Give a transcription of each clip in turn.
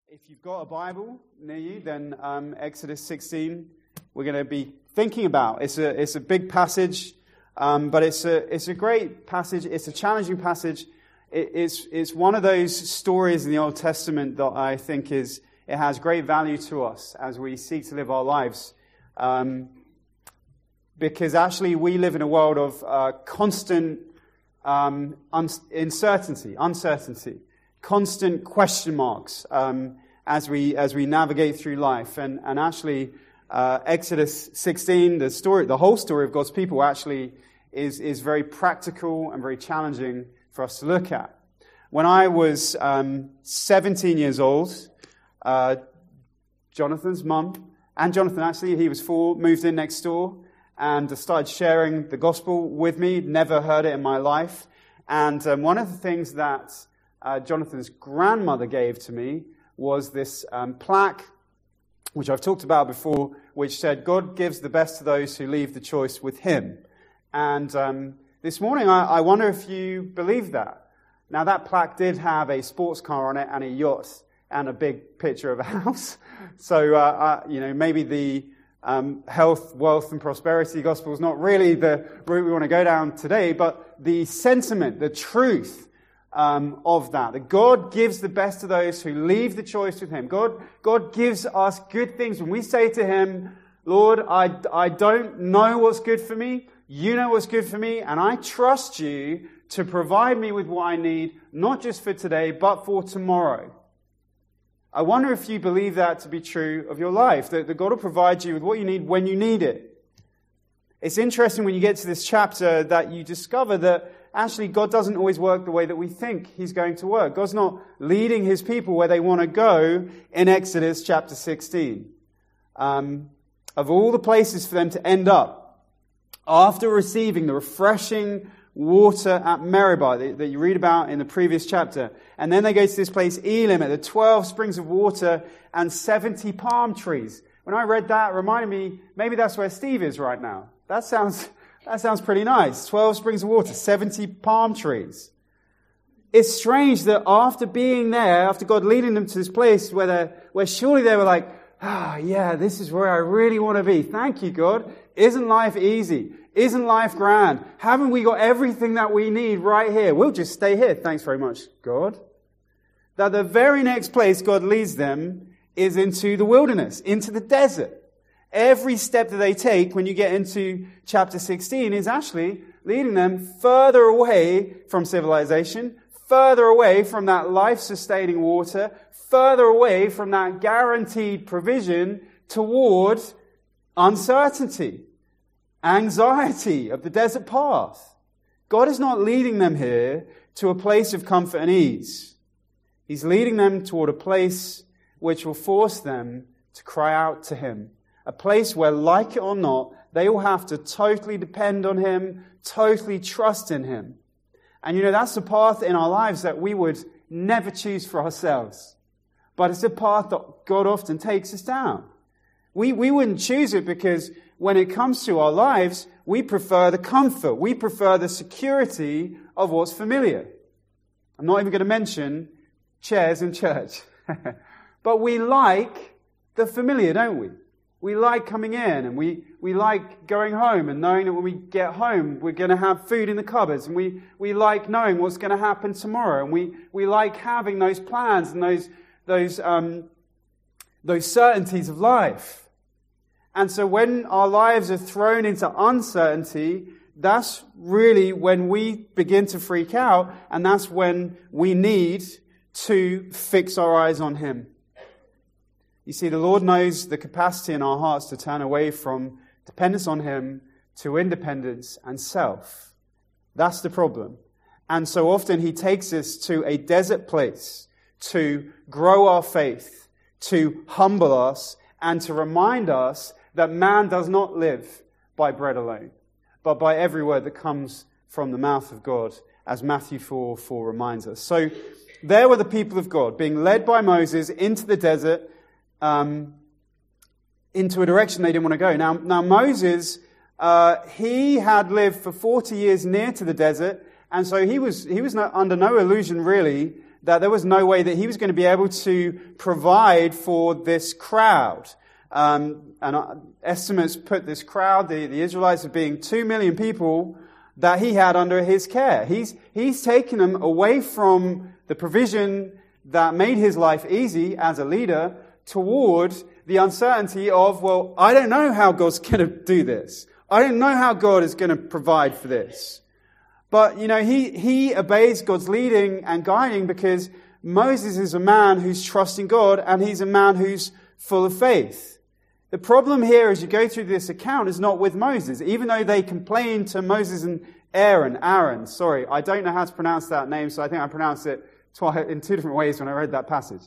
If you've got a Bible near you, then Exodus 16 we're going to be thinking about. It's a big passage, but it's a great passage. It's a challenging passage. It's one of those stories in the Old Testament that I think it has great value to us as we seek to live our lives. Because actually we live in a world of constant uncertainty, constant question marks as we navigate through life, and actually Exodus 16, the whole story of God's people, actually is very practical and very challenging for us to look at. When I was 17 years old, Jonathan's mum, and Jonathan actually, he was 4, moved in next door and started sharing the gospel with me. Never heard it in my life. And one of the things that Jonathan's grandmother gave to me was this plaque, which I've talked about before, which said, "God gives the best to those who leave the choice with Him." And this morning, I wonder if you believe that. Now, that plaque did have a sports car on it and a yacht and a big picture of a house. So, maybe the health, wealth, and prosperity gospel is not really the route we want to go down today, but the sentiment, the truth of that God gives the best to those who leave the choice with Him. God gives us good things. When we say to Him, "Lord, I don't know what's good for me. You know what's good for me, and I trust You to provide me with what I need, not just for today, but for tomorrow." I wonder if you believe that to be true of your life, that God will provide you with what you need when you need it. It's interesting when you get to this chapter that you discover that actually God doesn't always work the way that we think He's going to work. God's not leading His people where they want to go in Exodus chapter 16. Of all the places for them to end up, after receiving the refreshing water at Meribah that you read about in the previous chapter, and then they go to this place, Elim, at the 12 springs of water and 70 palm trees. When I read that, it reminded me, maybe that's where Steve is right now. That sounds pretty nice. 12 springs of water, 70 palm trees. It's strange that after being there, after God leading them to this place where surely they were like, yeah, this is where I really want to be. Thank you, God. Isn't life easy? Isn't life grand? Haven't we got everything that we need right here? We'll just stay here. Thanks very much, God. That the very next place God leads them is into the wilderness, into the desert. Every step that they take when you get into chapter 16 is actually leading them further away from civilization, further away from that life-sustaining water, further away from that guaranteed provision toward uncertainty, anxiety of the desert path. God is not leading them here to a place of comfort and ease. He's leading them toward a place which will force them to cry out to Him. A place where, like it or not, they will have to totally depend on Him, totally trust in Him. And that's a path in our lives that we would never choose for ourselves. But it's a path that God often takes us down. We wouldn't choose it because when it comes to our lives, we prefer the comfort. We prefer the security of what's familiar. I'm not even going to mention chairs in church. But we like the familiar, don't we? We like coming in, and we like going home and knowing that when we get home we're going to have food in the cupboards, and we like knowing what's going to happen tomorrow, and we like having those plans and those certainties of life. And so when our lives are thrown into uncertainty, that's really when we begin to freak out, and that's when we need to fix our eyes on Him. You see, the Lord knows the capacity in our hearts to turn away from dependence on Him to independence and self. That's the problem. And so often He takes us to a desert place to grow our faith, to humble us, and to remind us that man does not live by bread alone, but by every word that comes from the mouth of God, as Matthew 4:4 reminds us. So there were the people of God being led by Moses into the desert, into a direction they didn't want to go. Now Moses, he had lived for 40 years near to the desert, and so he was under no illusion really that there was no way that he was going to be able to provide for this crowd. Estimates put this crowd, the Israelites, as being 2 million people that he had under his care. He's taken them away from the provision that made his life easy as a leader toward the uncertainty of, well, I don't know how God's going to do this. I don't know how God is going to provide for this. But, he obeys God's leading and guiding because Moses is a man who's trusting God and he's a man who's full of faith. The problem here as you go through this account is not with Moses. Even though they complained to Moses and Aaron, I don't know how to pronounce that name, so I think I pronounced it in 2 different ways when I read that passage.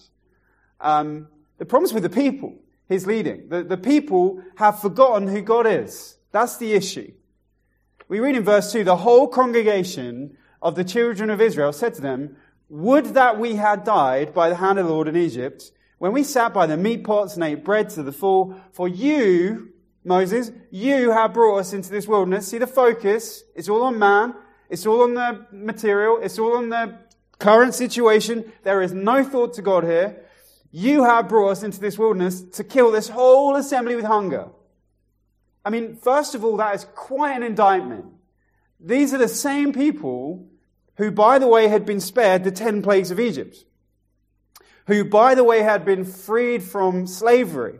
The problem's with the people he's leading. The people have forgotten who God is. That's the issue. We read in verse 2, the whole congregation of the children of Israel said to them, "Would that we had died by the hand of the Lord in Egypt, when we sat by the meat pots and ate bread to the full, for you, Moses, you have brought us into this wilderness." See the focus, it's all on man, it's all on the material, it's all on the current situation. There is no thought to God here. You have brought us into this wilderness to kill this whole assembly with hunger. I mean, first of all, that is quite an indictment. These are the same people who, by the way, had been spared the 10 plagues of Egypt. Who, by the way, had been freed from slavery.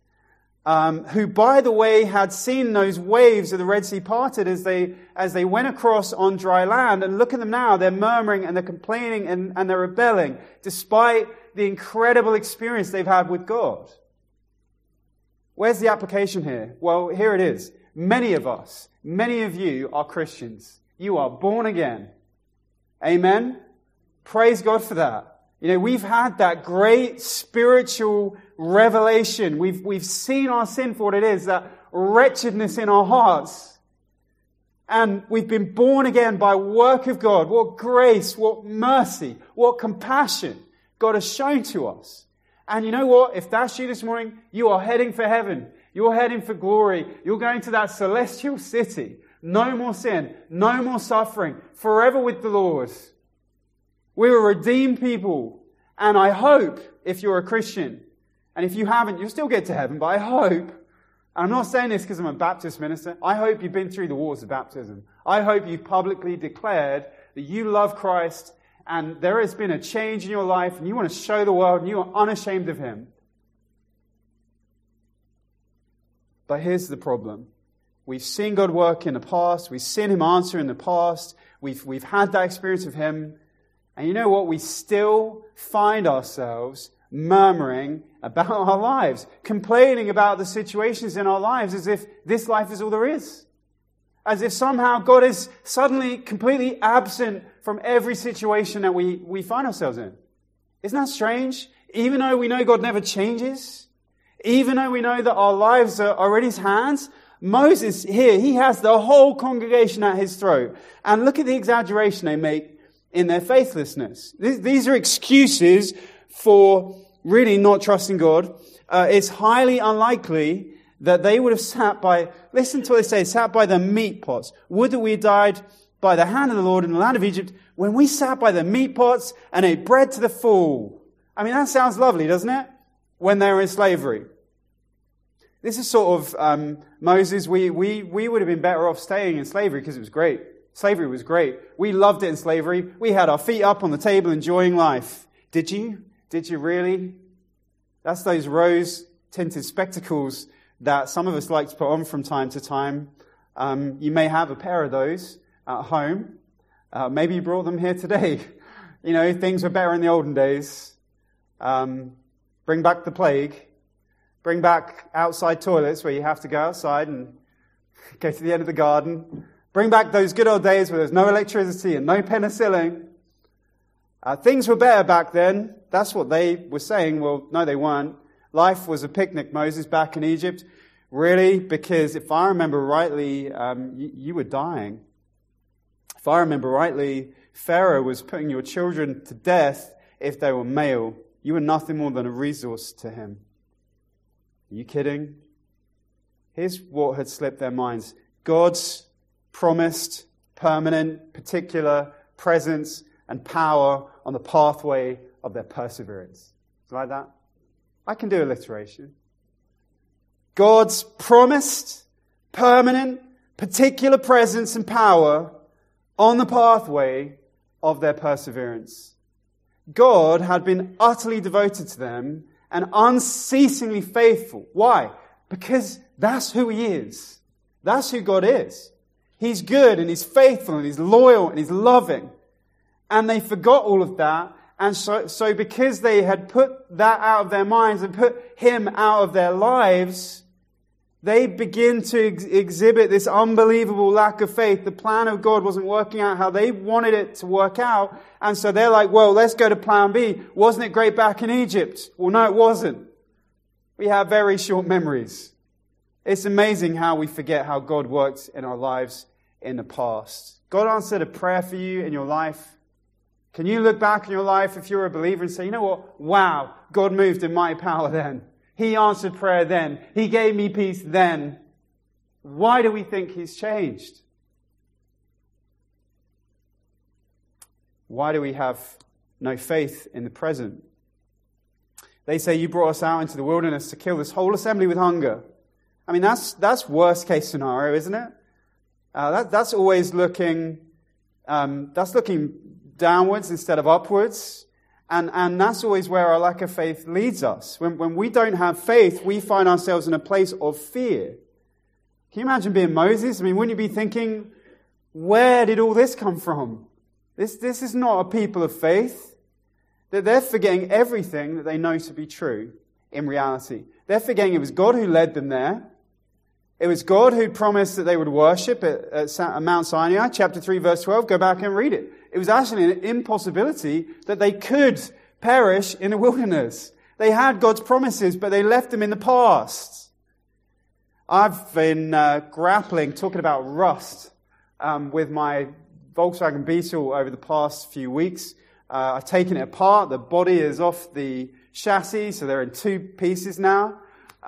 Who, by the way, had seen those waves of the Red Sea parted as they went across on dry land. And look at them now. They're murmuring and they're complaining and they're rebelling, despite the incredible experience they've had with God. Where's the application here? Well, here it is. Many of you are Christians. You are born again. Amen? Praise God for that. We've had that great spiritual revelation. We've seen our sin for what it is, that wretchedness in our hearts. And we've been born again by work of God. What grace, what mercy, what compassion God has shown to us. And you know what? If that's you this morning, you are heading for heaven. You're heading for glory. You're going to that celestial city. No more sin, no more suffering, forever with the Lord. We're a redeemed people. And I hope, if you're a Christian, and if you haven't, you'll still get to heaven, but I hope, and I'm not saying this because I'm a Baptist minister, I hope you've been through the waters of baptism. I hope you've publicly declared that you love Christ and there has been a change in your life and you want to show the world and you are unashamed of Him. But here's the problem. We've seen God work in the past. We've seen Him answer in the past. We've had that experience of Him. And you know what? We still find ourselves murmuring about our lives, complaining about the situations in our lives as if this life is all there is. As if somehow God is suddenly completely absent from every situation that we find ourselves in. Isn't that strange? Even though we know God never changes, even though we know that our lives are in His hands, Moses here, he has the whole congregation at his throat. And look at the exaggeration they make in their faithlessness. These are excuses for really not trusting God. It's highly unlikely that they would have sat by, listen to what they say, sat by the meat pots. Would that we had died by the hand of the Lord in the land of Egypt when we sat by the meat pots and ate bread to the full. I mean, that sounds lovely, doesn't it? When they were in slavery. This is sort of Moses. We would have been better off staying in slavery because it was great. Slavery was great. We loved it in slavery. We had our feet up on the table enjoying life. Did you? Did you really? That's those rose-tinted spectacles that some of us like to put on from time to time. You may have a pair of those at home. Maybe you brought them here today. You know, things were better in the olden days. Bring back the plague. Bring back outside toilets where you have to go outside and go to the end of the garden. Bring back those good old days where there's no electricity and no penicillin. Things were better back then. That's what they were saying. Well, no, they weren't. Life was a picnic, Moses, back in Egypt. Really? Because if I remember rightly, you were dying. If I remember rightly, Pharaoh was putting your children to death if they were male. You were nothing more than a resource to him. Are you kidding? Here's what had slipped their minds. God's promised, permanent, particular presence and power on the pathway of their perseverance. Like that? I can do alliteration. God's promised, permanent, particular presence and power on the pathway of their perseverance. God had been utterly devoted to them and unceasingly faithful. Why? Because that's who He is. That's who God is. He's good and He's faithful and He's loyal and He's loving. And they forgot all of that. And so because they had put that out of their minds and put Him out of their lives, they begin to exhibit this unbelievable lack of faith. The plan of God wasn't working out how they wanted it to work out. And so they're like, well, let's go to plan B. Wasn't it great back in Egypt? Well, no, it wasn't. We have very short memories. It's amazing how we forget how God worked in our lives in the past. God answered a prayer for you in your life. Can you look back in your life if you're a believer and say, you know what? Wow, God moved in my power then. He answered prayer then. He gave me peace then. Why do we think He's changed? Why do we have no faith in the present? They say, you brought us out into the wilderness to kill this whole assembly with hunger. I mean, that's worst case scenario, isn't it? That's always looking downwards instead of upwards. And that's always where our lack of faith leads us. When we don't have faith, we find ourselves in a place of fear. Can you imagine being Moses? I mean, wouldn't you be thinking, where did all this come from? This is not a people of faith. That they're forgetting everything that they know to be true in reality. They're forgetting it was God who led them there. It was God who promised that they would worship at Mount Sinai, chapter 3, verse 12. Go back and read it. It was actually an impossibility that they could perish in the wilderness. They had God's promises, but they left them in the past. I've been grappling, talking about rust, with my Volkswagen Beetle over the past few weeks. I've taken it apart. The body is off the chassis, so they're in two pieces now.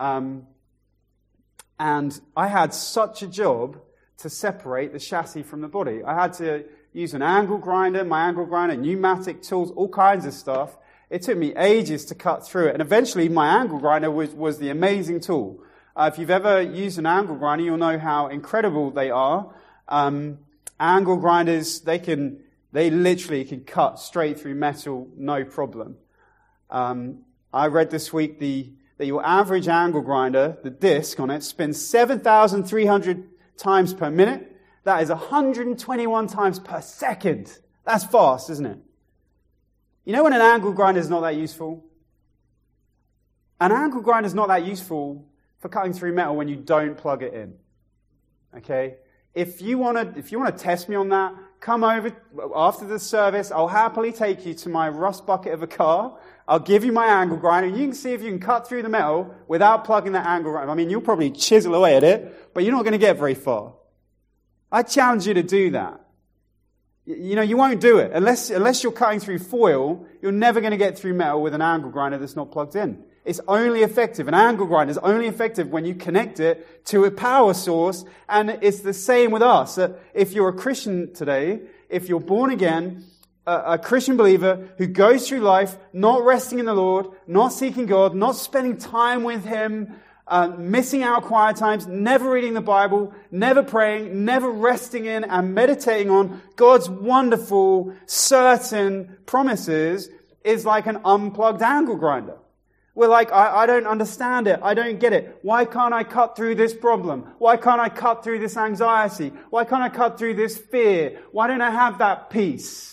And I had such a job to separate the chassis from the body. I had to use an angle grinder, pneumatic tools, all kinds of stuff. It took me ages to cut through it. And eventually my angle grinder was the amazing tool. If you've ever used an angle grinder, you'll know how incredible they are. Angle grinders, they literally can cut straight through metal, no problem. I read this week that your average angle grinder, the disc on it, spins 7,300 times per minute. That is 121 times per second. That's fast, isn't it? You know when an angle grinder is not that useful? An angle grinder is not that useful for cutting through metal when you don't plug it in. Okay? If you want to test me on that, come over after the service. I'll happily take you to my rust bucket of a car. I'll give you my angle grinder. You can see if you can cut through the metal without plugging that angle grinder. I mean, you'll probably chisel away at it, but you're not going to get very far. I challenge you to do that. You know, you won't do it. Unless you're cutting through foil, you're never going to get through metal with an angle grinder that's not plugged in. It's only effective. An angle grinder is only effective when you connect it to a power source. And it's the same with us. If you're a Christian today, if you're born again, a Christian believer who goes through life not resting in the Lord, not seeking God, not spending time with Him, missing out quiet times, never reading the Bible, never praying, never resting in and meditating on God's wonderful, certain promises, is like an unplugged angle grinder. We're like, I don't understand it. I don't get it. Why can't I cut through this problem? Why can't I cut through this anxiety? Why can't I cut through this fear? Why don't I have that peace?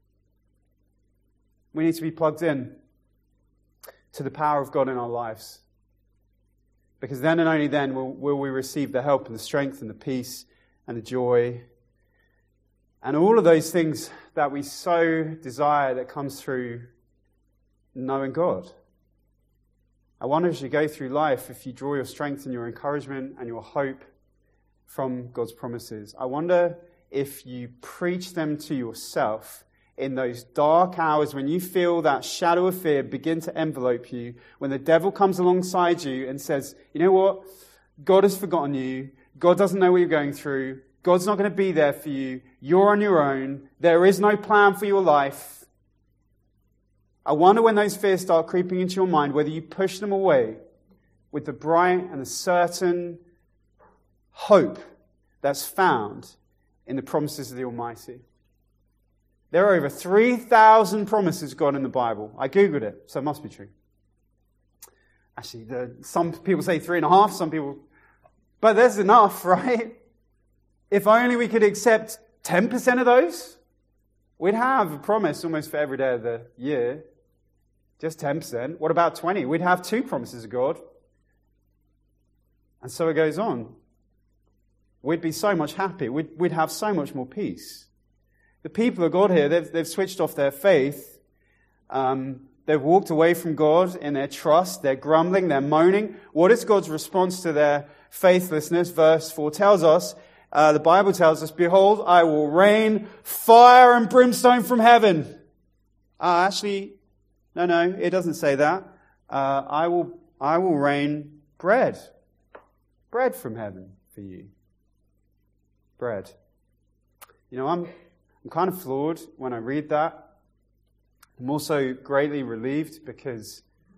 We need to be plugged in to the power of God in our lives. Because then and only then will we receive the help and the strength and the peace and the joy and all of those things that we so desire that comes through knowing God. I wonder as you go through life, if you draw your strength and your encouragement and your hope from God's promises. I wonder if you preach them to yourself in those dark hours when you feel that shadow of fear begin to envelope you, when the devil comes alongside you and says, you know what? God has forgotten you. God doesn't know what you're going through. God's not going to be there for you. You're on your own. There is no plan for your life. I wonder when those fears start creeping into your mind, whether you push them away with the bright and the certain hope that's found in the promises of the Almighty. There are over 3,000 promises of God in the Bible. I Googled it, so it must be true. Actually, some people say 3.5, some people... But there's enough, right? If only we could accept 10% of those, we'd have a promise almost for every day of the year. Just 10%. What about 20? We'd have 2 promises of God. And so it goes on. We'd be so much happier. We'd have so much more peace. The people of God here, they've switched off their faith. They've walked away from God in their trust. They're grumbling. They're moaning. What is God's response to their faithlessness? Verse 4 tells us, the Bible tells us, "Behold, I will rain fire and brimstone from heaven." Actually, no, it doesn't say that. I will rain bread from heaven for you. Bread. You know, I'm kind of floored when I read that. I'm also greatly relieved because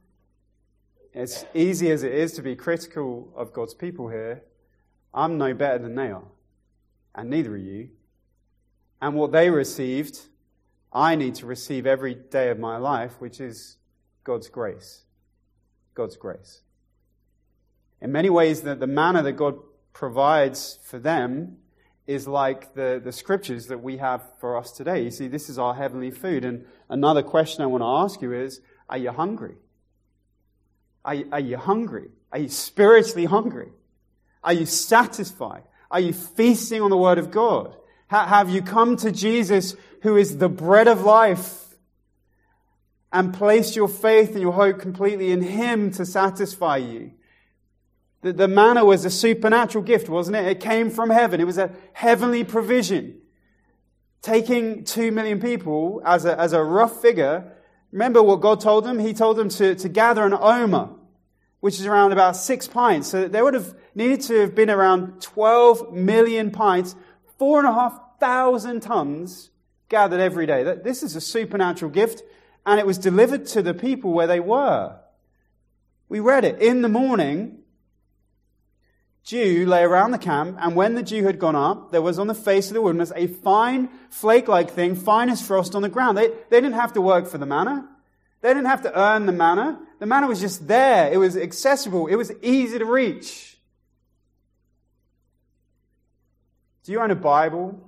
as easy as it is to be critical of God's people here, I'm no better than they are. And neither are you. And what they received, I need to receive every day of my life, which is God's grace. God's grace. In many ways, the manna that God provides for them is like the scriptures that we have for us today. You see, this is our heavenly food. And another question I want to ask you is, are you hungry? Are you hungry? Are you spiritually hungry? Are you satisfied? Are you feasting on the Word of God? Have you come to Jesus, who is the bread of life, and placed your faith and your hope completely in Him to satisfy you? The manna was a supernatural gift, wasn't it? It came from heaven. It was a heavenly provision. Taking 2 million people as a rough figure, remember what God told them? He told them to gather an omer, which is around about 6 pints. So there would have needed to have been around 12 million pints, 4,500 tons gathered every day. This is a supernatural gift, and it was delivered to the people where they were. We read it. In the morning, dew lay around the camp, and when the dew had gone up, there was on the face of the wilderness a fine flake-like thing, fine as frost on the ground. They didn't have to work for the manna. They didn't have to earn the manna. The manna was just there. It was accessible. It was easy to reach. Do you own a Bible?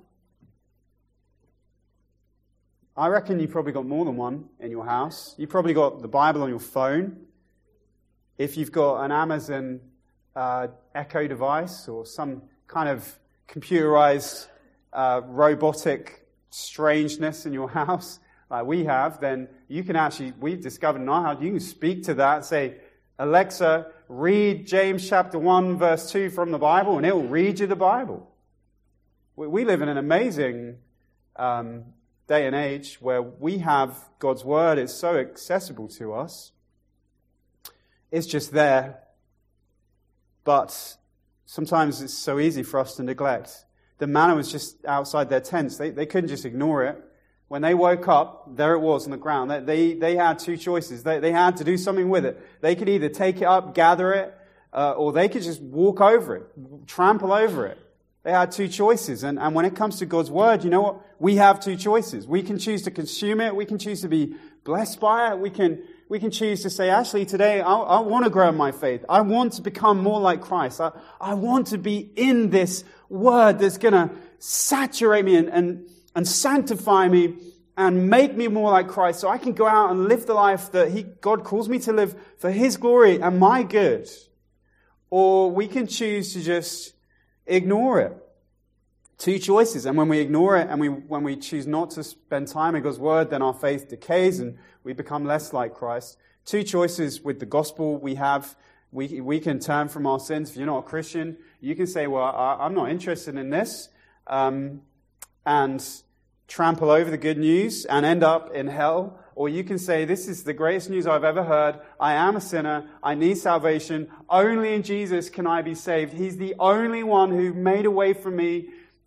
I reckon you've probably got more than one in your house. You've probably got the Bible on your phone. If you've got an Amazon Echo device or some kind of computerized robotic strangeness in your house like we have, then you can actually, we've discovered in our house, you can speak to that, say, "Alexa, read James chapter 1 verse 2 from the Bible," and it will read you the Bible. We live in an amazing day and age where we have God's Word. It's so accessible to us. It's just there. But sometimes it's so easy for us to neglect. The manna was just outside their tents. They couldn't just ignore it. When they woke up, there it was on the ground. They had 2 choices. They had to do something with it. They could either take it up, gather it, or they could just walk over it, trample over it. They had 2 choices. And when it comes to God's Word, you know what? We have 2 choices. We can choose to consume it. We can choose to be blessed by it. We can choose to say, actually, today, I want to grow in my faith. I want to become more like Christ. I want to be in this Word that's going to saturate me and sanctify me and make me more like Christ so I can go out and live the life that God calls me to live for His glory and my good. Or we can choose to just ignore it. 2 choices. And when we ignore it and when we choose not to spend time in God's Word, then our faith decays and we become less like Christ. 2 choices with the gospel we have. We can turn from our sins. If you're not a Christian, you can say, well, I'm not interested in this, and trample over the good news and end up in hell. Or you can say, this is the greatest news I've ever heard. I am a sinner. I need salvation. Only in Jesus can I be saved. He's the only one who made a way for me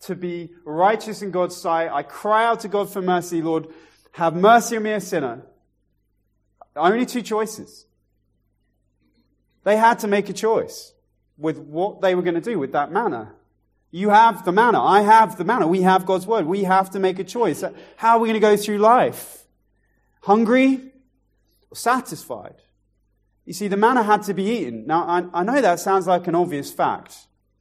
to be righteous in God's sight. I cry out to God for mercy. Lord, have mercy on me, a sinner. Only two choices. They had to make a choice with what they were going to do with that manna. You have the manna. I have the manna. We have God's word. We have to make a choice. How are we going to go through life? Hungry or satisfied? You see, the manna had to be eaten. Now, I know that sounds like an obvious fact.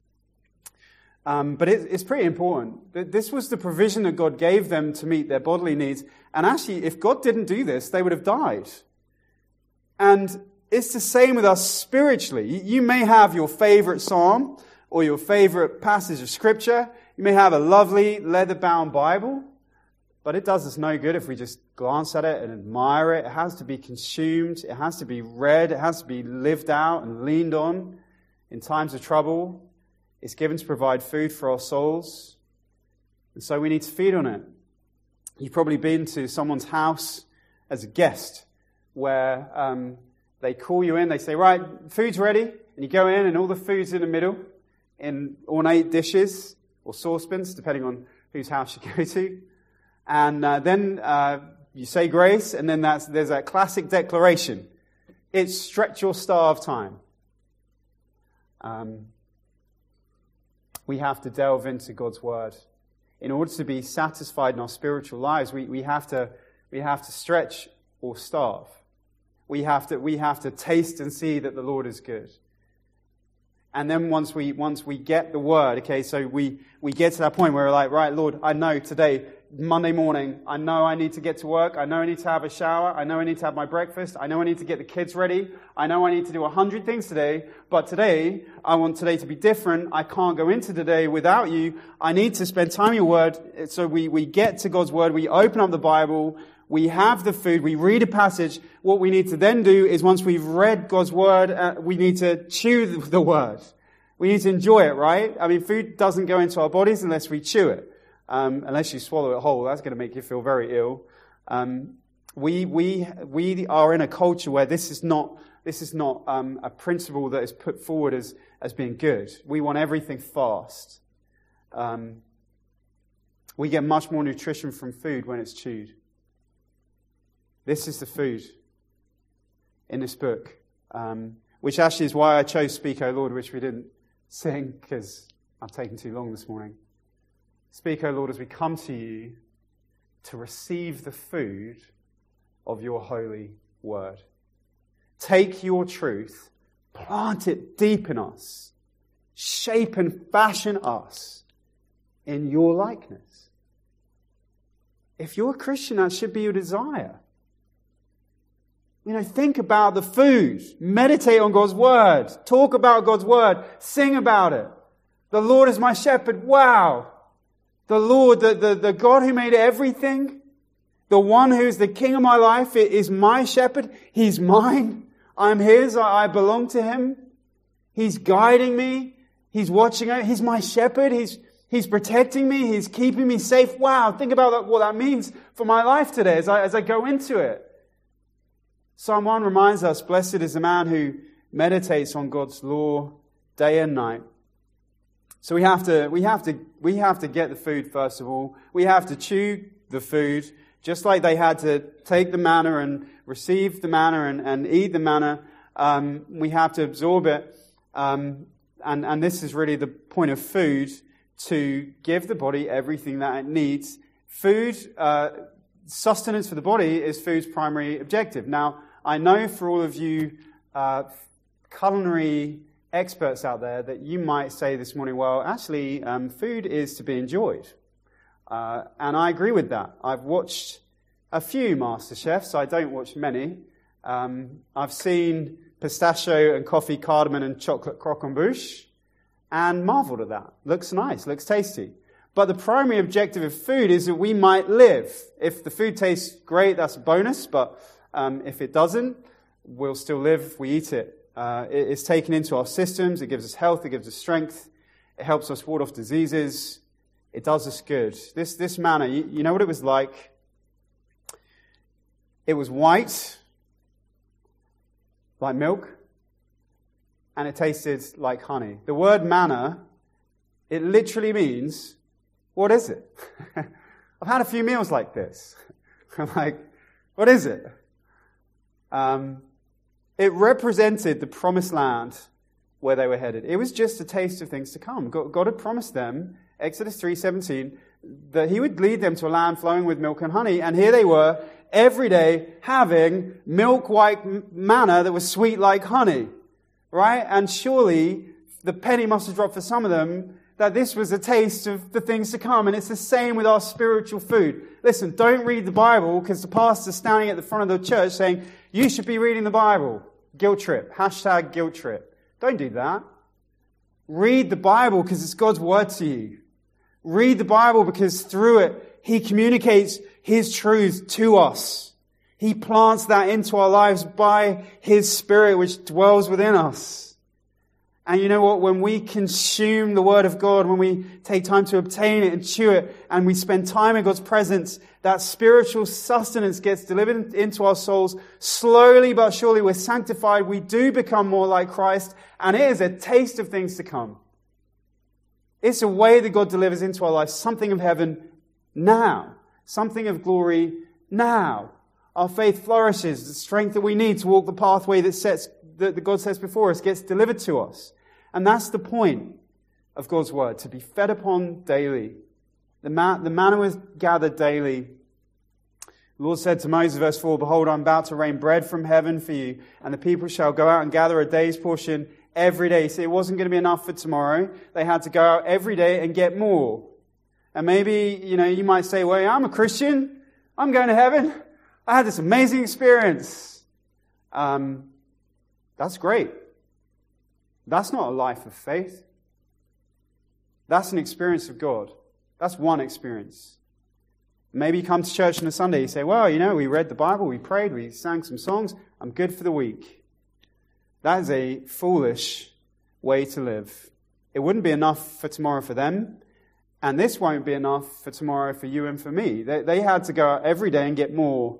But it's pretty important. This was the provision that God gave them to meet their bodily needs. And actually, if God didn't do this, they would have died. And it's the same with us spiritually. You may have your favorite psalm or your favorite passage of scripture. You may have a lovely leather-bound Bible. But it does us no good if we just glance at it and admire it. It has to be consumed. It has to be read. It has to be lived out and leaned on in times of trouble. It's given to provide food for our souls. And so we need to feed on it. You've probably been to someone's house as a guest where they call you in, they say, right, food's ready. And you go in and all the food's in the middle in ornate dishes or saucepans, depending on whose house you go to. And then you say grace, and then there's that classic declaration. It's stretch your starve time. We have to delve into God's word. In order to be satisfied in our spiritual lives, we have to stretch or starve. We have to taste and see that the Lord is good. And then once we get the word, okay, so we get to that point where we're like, right, Lord, I know today, Monday morning, I know I need to get to work. I know I need to have a shower. I know I need to have my breakfast. I know I need to get the kids ready. I know I need to do 100 things today. But today, I want today to be different. I can't go into today without you. I need to spend time in your word. So we get to God's word. We open up the Bible. We have the food. We read a passage. What we need to then do is once we've read God's word, we need to chew the word. We need to enjoy it, right? I mean, food doesn't go into our bodies unless we chew it. Unless you swallow it whole, that's going to make you feel very ill. We are in a culture where this is not a principle that is put forward as being good. We want everything fast. We get much more nutrition from food when it's chewed. This is the food in this book, which actually is why I chose Speak, O Lord, which we didn't sing because I've taken too long this morning. Speak, O Lord, as we come to you to receive the food of your holy word. Take your truth, plant it deep in us, shape and fashion us in your likeness. If you're a Christian, that should be your desire. Think about the food, meditate on God's word, talk about God's word, sing about it. The Lord is my shepherd. Wow. The Lord, the God who made everything, the one who's the king of my life, is my shepherd. He's mine. I'm his. I belong to him. He's guiding me. He's watching out. He's my shepherd. He's protecting me. He's keeping me safe. Wow. Think about what that means for my life today as I go into it. Psalm 1 reminds us, blessed is the man who meditates on God's law day and night. So we have to get the food first of all. We have to chew the food, just like they had to take the manna and receive the manna and eat the manna. We have to absorb it, and this is really the point of food, to give the body everything that it needs. Food, sustenance for the body is food's primary objective. Now, I know for all of you culinary experts out there that you might say this morning, well, actually, food is to be enjoyed. And I agree with that. I've watched a few MasterChefs. I don't watch many. I've seen pistachio and coffee, cardamom and chocolate croquembouche and marveled at that. Looks nice, looks tasty. But the primary objective of food is that we might live. If the food tastes great, that's a bonus. But if it doesn't, we'll still live if we eat it. It's taken into our systems. It gives us health. It gives us strength. It helps us ward off diseases. It does us good. This manna, you know what it was like? It was white, like milk, and it tasted like honey. The word manna, it literally means what is it? I've had a few meals like this. I'm like, what is it? It represented the promised land where they were headed. It was just a taste of things to come. God had promised them, Exodus 3:17, that he would lead them to a land flowing with milk and honey. And here they were, every day, having milk-white manna that was sweet like honey. Right? And surely the penny must have dropped for some of them that this was a taste of the things to come. And it's the same with our spiritual food. Listen, don't read the Bible because the pastor's standing at the front of the church saying, you should be reading the Bible. Guilt trip. Hashtag guilt trip. Don't do that. Read the Bible because it's God's word to you. Read the Bible because through it, he communicates his truth to us. He plants that into our lives by his Spirit which dwells within us. And you know what? When we consume the Word of God, when we take time to obtain it and chew it, and we spend time in God's presence, that spiritual sustenance gets delivered into our souls. Slowly but surely we're sanctified. We do become more like Christ, and it is a taste of things to come. It's a way that God delivers into our lives something of heaven now. Something of glory now. Our faith flourishes. The strength that we need to walk the pathway that God sets before us gets delivered to us. And that's the point of God's word, to be fed upon daily. The manna was gathered daily. The Lord said to Moses, verse 4, behold, I'm about to rain bread from heaven for you, and the people shall go out and gather a day's portion every day. See, it wasn't going to be enough for tomorrow. They had to go out every day and get more. And maybe, you might say, well, I'm a Christian. I'm going to heaven. I had this amazing experience. That's great. That's not a life of faith. That's an experience of God. That's one experience. Maybe you come to church on a Sunday, you say, well, we read the Bible, we prayed, we sang some songs, I'm good for the week. That is a foolish way to live. It wouldn't be enough for tomorrow for them, and this won't be enough for tomorrow for you and for me. They had to go out every day and get more.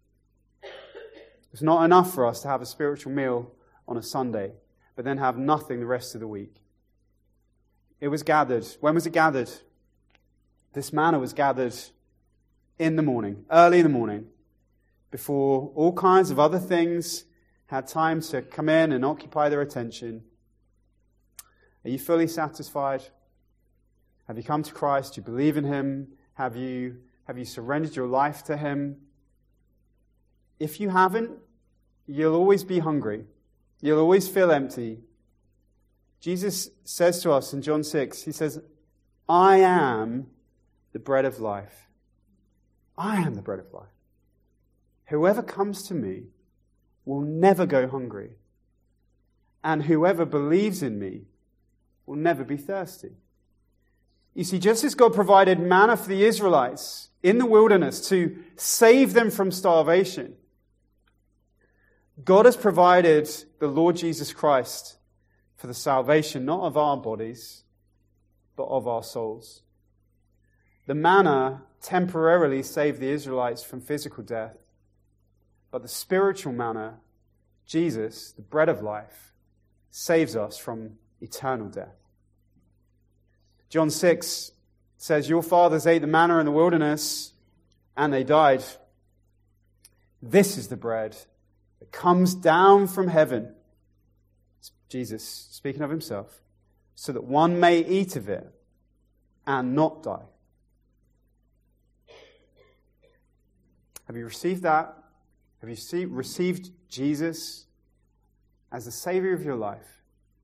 It's not enough for us to have a spiritual meal on a Sunday, but then have nothing the rest of the week. It was gathered. When was it gathered? This manna was gathered in the morning, early in the morning, before all kinds of other things had time to come in and occupy their attention. Are you fully satisfied? Have you come to Christ? Do you believe in him? Have you surrendered your life to him? If you haven't, you'll always be hungry. You'll always feel empty. Jesus says to us in John 6, he says, I am the bread of life. I am the bread of life. Whoever comes to me will never go hungry. And whoever believes in me will never be thirsty. You see, just as God provided manna for the Israelites in the wilderness to save them from starvation, God has provided the Lord Jesus Christ for the salvation, not of our bodies, but of our souls. The manna temporarily saved the Israelites from physical death, but the spiritual manna, Jesus, the bread of life, saves us from eternal death. John 6 says, your fathers ate the manna in the wilderness, and they died. This is the bread that comes down from heaven. It's Jesus speaking of himself, so that one may eat of it and not die. Have you received that? Have you received Jesus as the Savior of your life?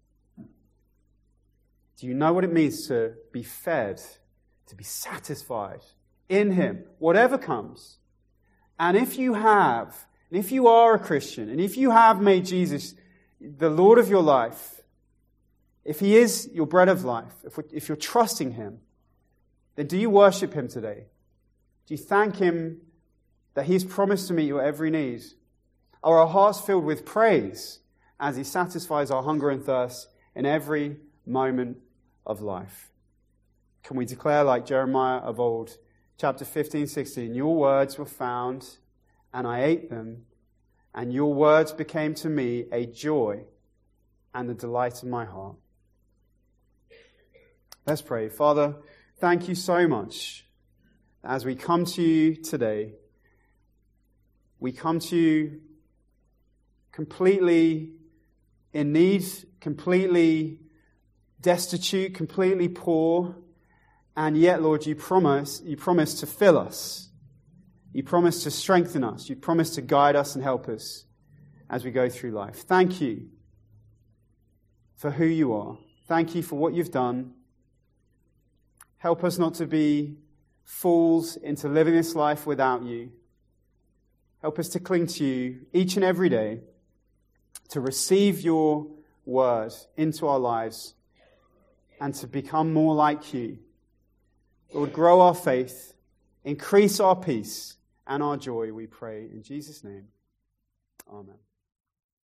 Do you know what it means to be fed, to be satisfied in him, whatever comes? And if you have, and if you are a Christian, and if you have made Jesus the Lord of your life, if he is your bread of life, if you're trusting him, then do you worship him today? Do you thank him that he's promised to meet your every need? Are our hearts filled with praise as he satisfies our hunger and thirst in every moment of life? Can we declare like Jeremiah of old, chapter 15, 16, your words were found, and I ate them, and your words became to me a joy and the delight of my heart. Let's pray. Father, Thank you so much. As we come to you today, we come to you completely in need, completely destitute, completely poor, and yet, Lord, you promise to fill us. You promise to strengthen us. You promise to guide us and help us as we go through life. Thank you for who you are. Thank you for what you've done. Help us not to be fools into living this life without you. Help us to cling to you each and every day, to receive your word into our lives and to become more like you. Lord, grow our faith, increase our peace and our joy, we pray in Jesus' name. Amen.